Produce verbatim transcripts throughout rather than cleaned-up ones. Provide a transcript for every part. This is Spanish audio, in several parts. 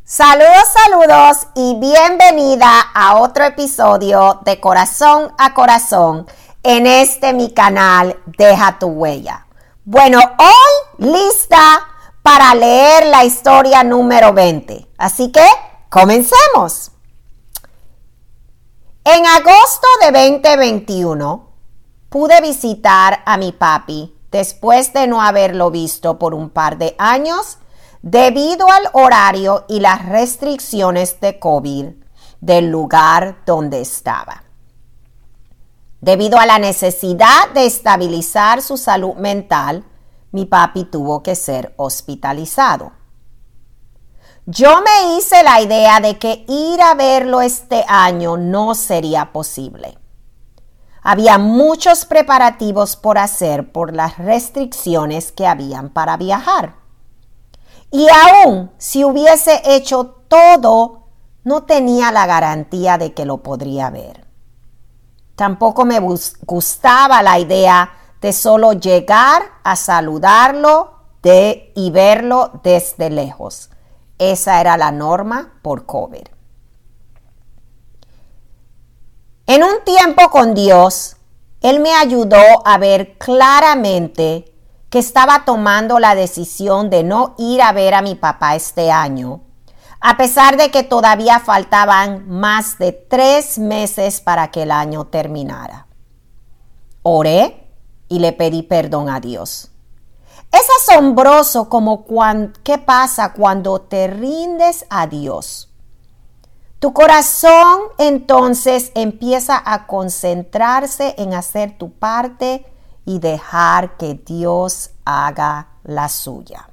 Saludos, saludos y bienvenida a otro episodio de Corazón a Corazón en este mi canal Deja tu Huella. Bueno, hoy lista para leer la historia número veinte. Así que comencemos. En agosto de veinte veintiuno pude visitar a mi papi después de no haberlo visto por un par de años debido al horario y las restricciones de COVID del lugar donde estaba. Debido a la necesidad de estabilizar su salud mental, mi papi tuvo que ser hospitalizado. Yo me hice la idea de que ir a verlo este año no sería posible. Había muchos preparativos por hacer por las restricciones que habían para viajar. Y aún si hubiese hecho todo, no tenía la garantía de que lo podría ver. Tampoco me gustaba la idea de solo llegar a saludarlo de, y verlo desde lejos. Esa era la norma por COVID. En un tiempo con Dios, Él me ayudó a ver claramente que estaba tomando la decisión de no ir a ver a mi papá este año, a pesar de que todavía faltaban más de tres meses para que el año terminara. Oré y le pedí perdón a Dios. Es asombroso como cuan, qué pasa cuando te rindes a Dios. Tu corazón entonces empieza a concentrarse en hacer tu parte y dejar que Dios haga la suya.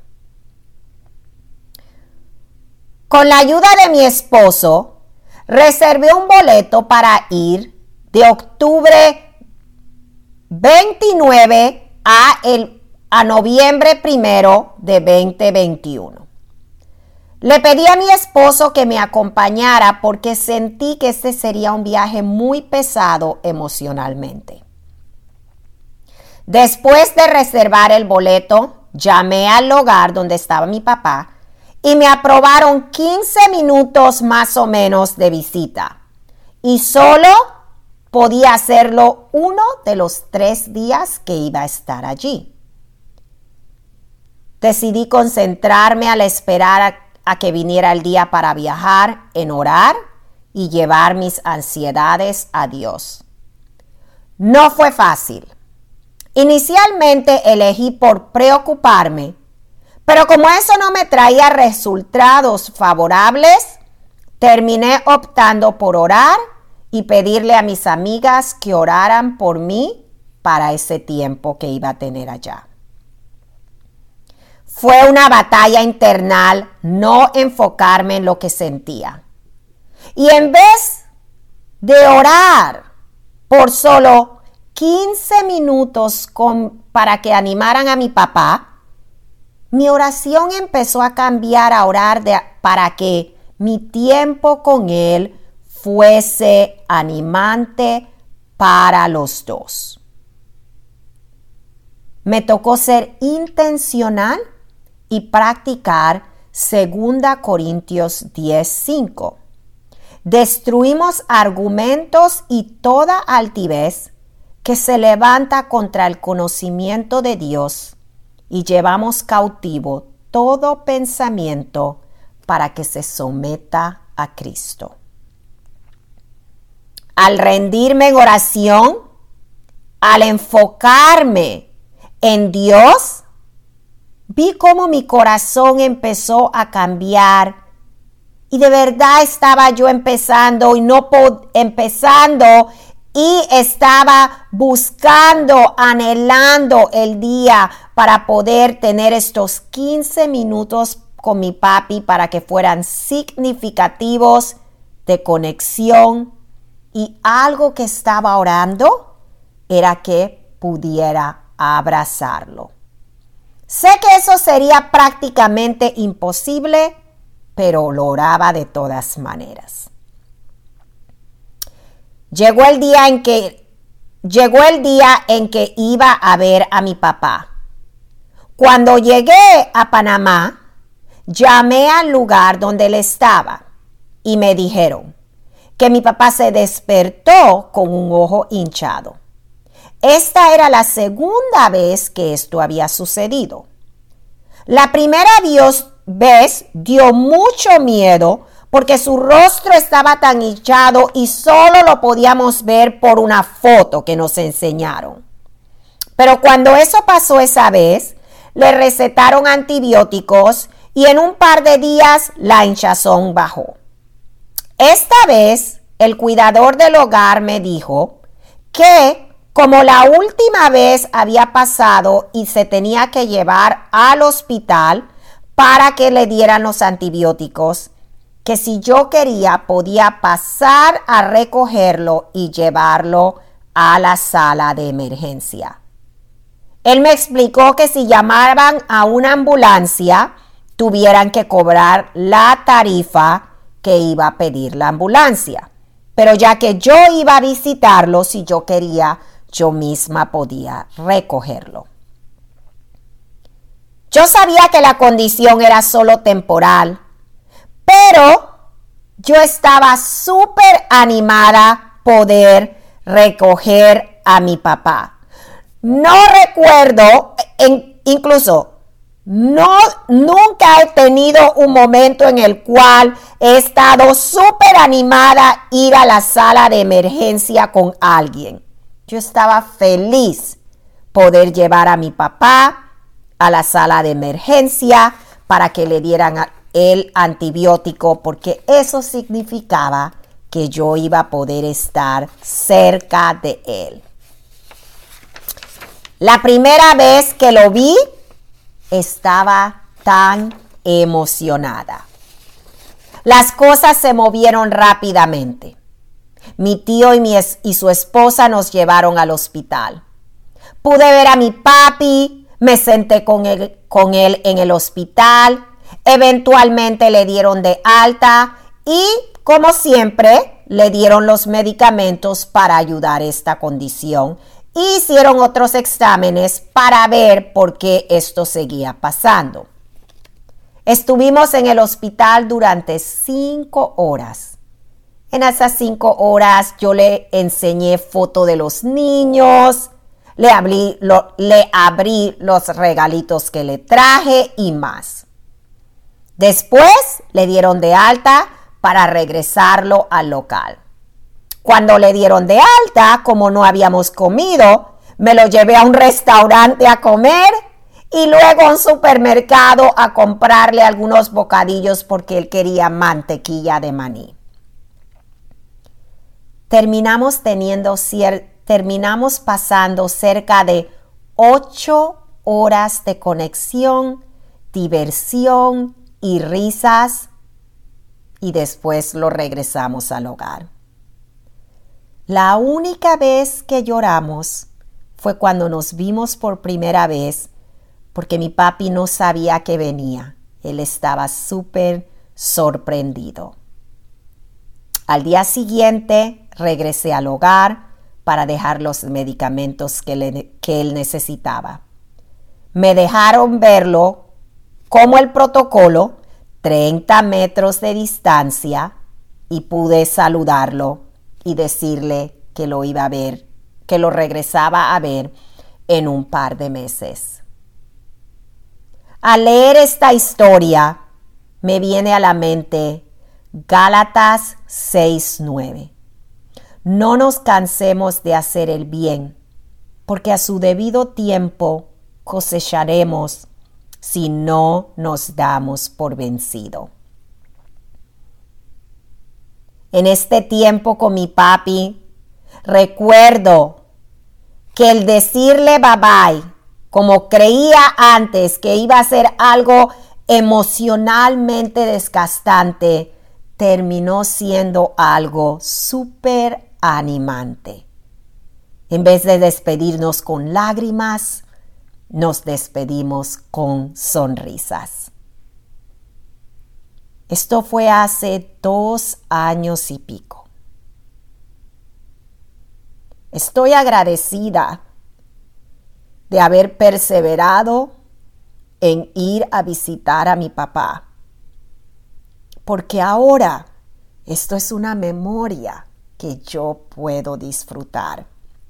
Con la ayuda de mi esposo, reservé un boleto para ir de octubre veintinueve a, el, a noviembre primero de veinte veintiuno. Le pedí a mi esposo que me acompañara porque sentí que este sería un viaje muy pesado emocionalmente. Después de reservar el boleto, llamé al lugar donde estaba mi papá y me aprobaron quince minutos más o menos de visita. Y solo podía hacerlo uno de los tres días que iba a estar allí. Decidí concentrarme al esperar a, a que viniera el día para viajar, en orar y llevar mis ansiedades a Dios. No fue fácil. Inicialmente elegí por preocuparme, pero como eso no me traía resultados favorables, terminé optando por orar y pedirle a mis amigas que oraran por mí para ese tiempo que iba a tener allá. Fue una batalla internal no enfocarme en lo que sentía. Y en vez de orar por solo quince minutos con, para que animaran a mi papá, mi oración empezó a cambiar a orar de, para que mi tiempo con él fuese animante para los dos. Me tocó ser intencional y practicar segunda Corintios diez cinco. Destruimos argumentos y toda altivez que se levanta contra el conocimiento de Dios y llevamos cautivo todo pensamiento para que se someta a Cristo. Al rendirme en oración, al enfocarme en Dios, vi cómo mi corazón empezó a cambiar y de verdad estaba yo empezando y no pod- empezando y estaba buscando, anhelando el día para poder tener estos quince minutos con mi papi para que fueran significativos de conexión, y algo que estaba orando era que pudiera abrazarlo. Sé que eso sería prácticamente imposible, pero lo oraba de todas maneras. Llegó el día en que llegó el día en que iba a ver a mi papá. Cuando llegué a Panamá, Llamé al lugar donde él estaba y me dijeron que mi papá se despertó con un ojo hinchado. Esta era la segunda vez que esto había sucedido. La primera vez dio mucho miedo porque su rostro estaba tan hinchado y solo lo podíamos ver por una foto que nos enseñaron. Pero cuando eso pasó esa vez, le recetaron antibióticos y en un par de días la hinchazón bajó. Esta vez, el cuidador del hogar me dijo que como la última vez había pasado y se tenía que llevar al hospital para que le dieran los antibióticos, que si yo quería podía pasar a recogerlo y llevarlo a la sala de emergencia. Él me explicó que si llamaban a una ambulancia, tuvieran que cobrar la tarifa que iba a pedir la ambulancia. Pero ya que yo iba a visitarlo, si yo quería, yo misma podía recogerlo. Yo sabía que la condición era solo temporal, pero yo estaba súper animada a poder recoger a mi papá. No recuerdo, en, incluso, no, nunca he tenido un momento en el cual he estado súper animada a ir a la sala de emergencia con alguien. Yo estaba feliz poder llevar a mi papá a la sala de emergencia para que le dieran el antibiótico, porque eso significaba que yo iba a poder estar cerca de él. La primera vez que lo vi, estaba tan emocionada. Las cosas se movieron rápidamente. Mi tío y, mi es- y su esposa nos llevaron al hospital. Pude ver a mi papi, me senté con él, con él en el hospital. Eventualmente le dieron de alta y, como siempre, le dieron los medicamentos para ayudar a esta condición. Hicieron otros exámenes para ver por qué esto seguía pasando. Estuvimos en el hospital durante cinco horas. En esas cinco horas yo le enseñé fotos de los niños, le abrí, lo, le abrí los regalitos que le traje y más. Después le dieron de alta para regresarlo al local. Cuando le dieron de alta, como no habíamos comido, me lo llevé a un restaurante a comer y luego a un supermercado a comprarle algunos bocadillos porque él quería mantequilla de maní. Terminamos teniendo cier- terminamos pasando cerca de ocho horas de conexión, diversión y risas y después lo regresamos al hogar. La única vez que lloramos fue cuando nos vimos por primera vez porque mi papi no sabía que venía. Él estaba súper sorprendido. Al día siguiente regresé al hogar para dejar los medicamentos que, le, que él necesitaba. Me dejaron verlo como el protocolo, treinta metros de distancia, y pude saludarlo y decirle que lo iba a ver, que lo regresaba a ver en un par de meses. Al leer esta historia, me viene a la mente Gálatas seis nueve. No nos cansemos de hacer el bien, porque a su debido tiempo cosecharemos si no nos damos por vencido. En este tiempo con mi papi, recuerdo que el decirle bye bye, como creía antes que iba a ser algo emocionalmente desgastante, terminó siendo algo súper animante. En vez de despedirnos con lágrimas, nos despedimos con sonrisas. Esto fue hace dos años y pico. Estoy agradecida de haber perseverado en ir a visitar a mi papá porque ahora esto es una memoria que yo puedo disfrutar.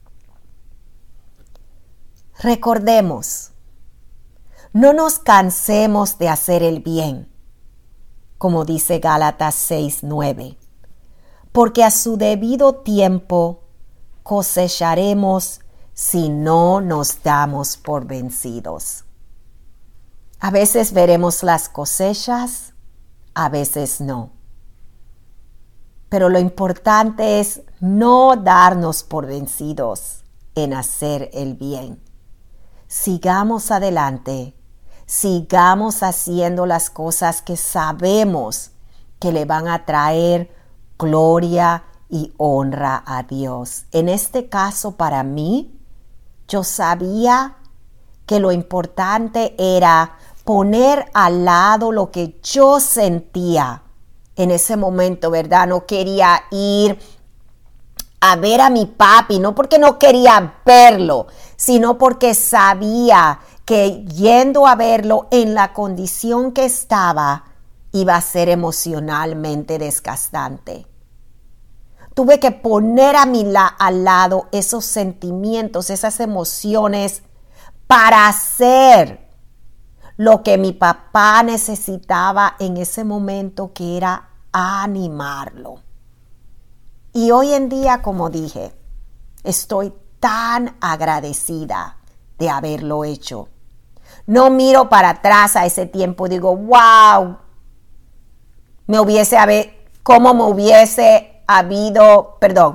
Recordemos, no nos cansemos de hacer el bien, como dice Gálatas seis nueve, porque a su debido tiempo cosecharemos si no nos damos por vencidos. A veces veremos las cosechas, a veces no. Pero lo importante es no darnos por vencidos en hacer el bien. Sigamos adelante, sigamos haciendo las cosas que sabemos que le van a traer gloria y honra a Dios. En este caso, para mí, yo sabía que lo importante era poner al lado lo que yo sentía en ese momento, ¿verdad? No quería ir a ver a mi papi, no porque no quería verlo, sino porque sabía que yendo a verlo en la condición que estaba, iba a ser emocionalmente desgastante. Tuve que poner a mi la- al lado esos sentimientos, esas emociones, para hacer lo que mi papá necesitaba en ese momento, que era animarlo. Y hoy en día, como dije, estoy tan agradecida de haberlo hecho. No miro para atrás a ese tiempo y digo, wow, me hubiese haber, cómo me hubiese habido, perdón,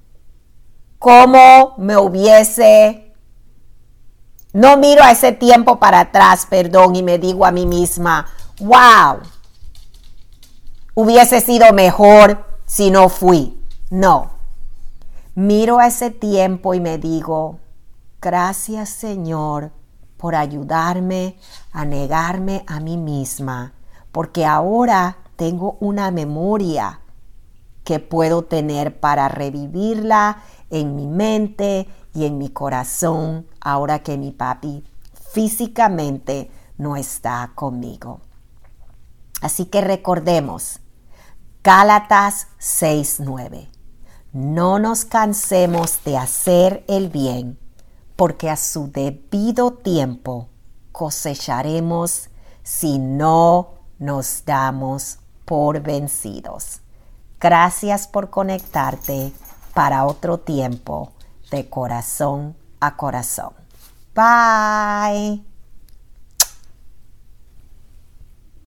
cómo me hubiese, no miro a ese tiempo para atrás, perdón, y me digo a mí misma, wow, hubiese sido mejor si no fui. No, miro a ese tiempo y me digo, gracias Señor por ayudarme a negarme a mí misma, porque ahora tengo una memoria que puedo tener para revivirla en mi mente y en mi corazón, ahora que mi papi físicamente no está conmigo. Así que recordemos, Gálatas seis nueve. No nos cansemos de hacer el bien, porque a su debido tiempo cosecharemos si no nos damos por vencidos. Gracias por conectarte para otro tiempo de corazón a corazón. Bye.